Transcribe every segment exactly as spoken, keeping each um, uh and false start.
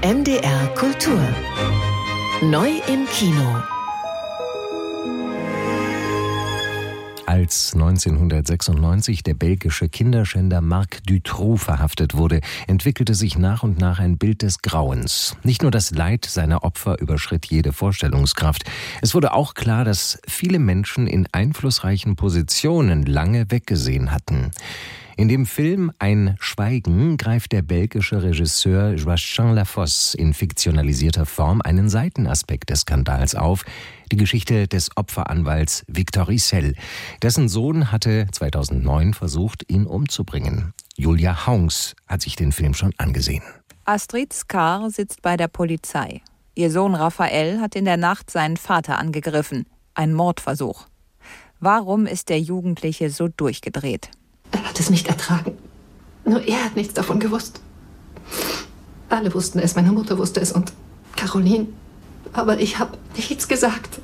N D R Kultur. Neu im Kino. Als neunzehnhundertsechsundneunzig der belgische Kinderschänder Marc Dutroux verhaftet wurde, entwickelte sich nach und nach ein Bild des Grauens. Nicht nur das Leid seiner Opfer überschritt jede Vorstellungskraft. Es wurde auch klar, dass viele Menschen in einflussreichen Positionen lange weggesehen hatten. In dem Film Ein Schweigen greift der belgische Regisseur Joachim Lafosse in fiktionalisierter Form einen Seitenaspekt des Skandals auf, die Geschichte des Opferanwalts Victor Issel. Dessen Sohn hatte zweitausendneun versucht, ihn umzubringen. Julia Haunks hat sich den Film schon angesehen. Astrid Scar sitzt bei der Polizei. Ihr Sohn Raphael hat in der Nacht seinen Vater angegriffen. Ein Mordversuch. Warum ist der Jugendliche so durchgedreht? Er hat es nicht ertragen. Nur er hat nichts davon gewusst. Alle wussten es, meine Mutter wusste es und Caroline. Aber ich habe nichts gesagt.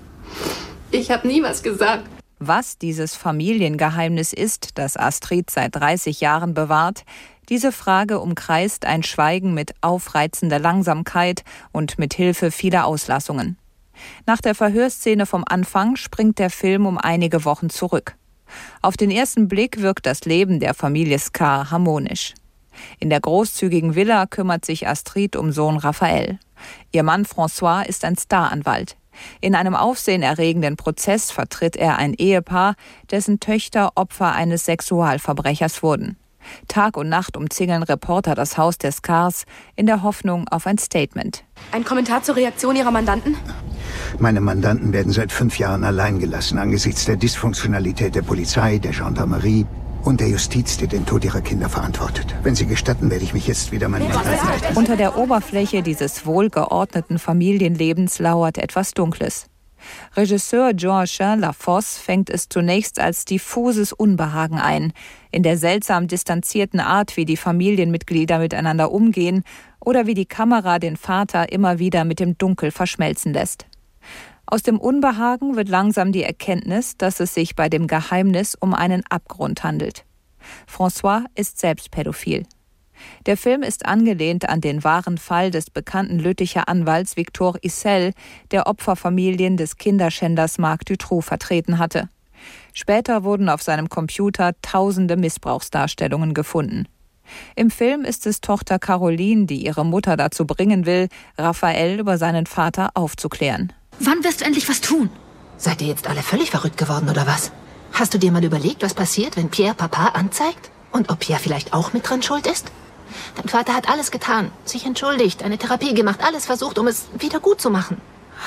Ich habe nie was gesagt. Was dieses Familiengeheimnis ist, das Astrid seit dreißig Jahren bewahrt, diese Frage umkreist ein Schweigen mit aufreizender Langsamkeit und mit Hilfe vieler Auslassungen. Nach der Verhörszene vom Anfang springt der Film um einige Wochen zurück. Auf den ersten Blick wirkt das Leben der Familie Scar harmonisch. In der großzügigen Villa kümmert sich Astrid um Sohn Raphael. Ihr Mann François ist ein Staranwalt. In einem aufsehenerregenden Prozess vertritt er ein Ehepaar, dessen Töchter Opfer eines Sexualverbrechers wurden. Tag und Nacht umzingeln Reporter das Haus der Scars in der Hoffnung auf ein Statement. Ein Kommentar zur Reaktion Ihrer Mandanten? Meine Mandanten werden seit fünf Jahren allein gelassen angesichts der Dysfunktionalität der Polizei, der Gendarmerie und der Justiz, die den Tod ihrer Kinder verantwortet. Wenn Sie gestatten, werde ich mich jetzt wieder meinen Mandanten widmen. Unter der Oberfläche dieses wohlgeordneten Familienlebens lauert etwas Dunkles. Regisseur Joachim Lafosse fängt es zunächst als diffuses Unbehagen ein, in der seltsam distanzierten Art, wie die Familienmitglieder miteinander umgehen oder wie die Kamera den Vater immer wieder mit dem Dunkel verschmelzen lässt. Aus dem Unbehagen wird langsam die Erkenntnis, dass es sich bei dem Geheimnis um einen Abgrund handelt. François ist selbst pädophil. Der Film ist angelehnt an den wahren Fall des bekannten Lütticher Anwalts Victor Issel, der Opferfamilien des Kinderschänders Marc Dutroux vertreten hatte. Später wurden auf seinem Computer tausende Missbrauchsdarstellungen gefunden. Im Film ist es Tochter Caroline, die ihre Mutter dazu bringen will, Raphael über seinen Vater aufzuklären. Wann wirst du endlich was tun? Seid ihr jetzt alle völlig verrückt geworden, oder was? Hast du dir mal überlegt, was passiert, wenn Pierre Papa anzeigt? Und ob Pierre vielleicht auch mit dran schuld ist? Dein Vater hat alles getan, sich entschuldigt, eine Therapie gemacht, alles versucht, um es wieder gut zu machen.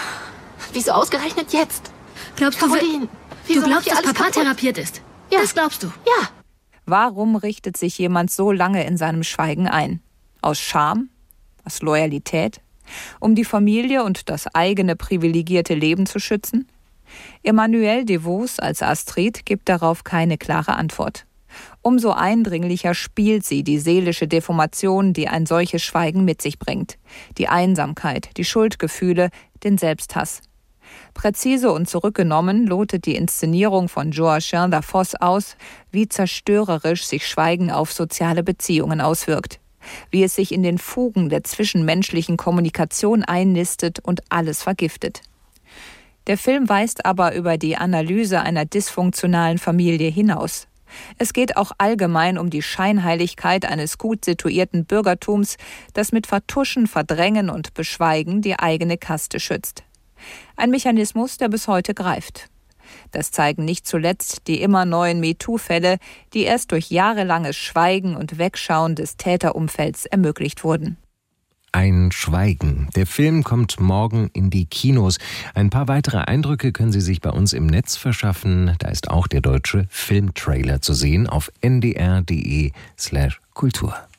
Wieso ausgerechnet jetzt? Glaubst du, Caroline, du glaubst, dass Papa therapiert ist? Ja. Das glaubst du? Ja. Warum richtet sich jemand so lange in seinem Schweigen ein? Aus Scham? Aus Loyalität? Um die Familie und das eigene privilegierte Leben zu schützen? Emmanuelle Devos als Astrid gibt darauf keine klare Antwort. Umso eindringlicher spielt sie die seelische Deformation, die ein solches Schweigen mit sich bringt. Die Einsamkeit, die Schuldgefühle, den Selbsthass. Präzise und zurückgenommen lotet die Inszenierung von Joachim Lafosse aus, wie zerstörerisch sich Schweigen auf soziale Beziehungen auswirkt. Wie es sich in den Fugen der zwischenmenschlichen Kommunikation einnistet und alles vergiftet. Der Film weist aber über die Analyse einer dysfunktionalen Familie hinaus. Es geht auch allgemein um die Scheinheiligkeit eines gut situierten Bürgertums, das mit Vertuschen, Verdrängen und Beschweigen die eigene Kaste schützt. Ein Mechanismus, der bis heute greift. Das zeigen nicht zuletzt die immer neuen MeToo-Fälle, die erst durch jahrelanges Schweigen und Wegschauen des Täterumfelds ermöglicht wurden. Ein Schweigen. Der Film kommt morgen in die Kinos. Ein paar weitere Eindrücke können Sie sich bei uns im Netz verschaffen. Da ist auch der deutsche Filmtrailer zu sehen auf n d r punkt d e slash kultur.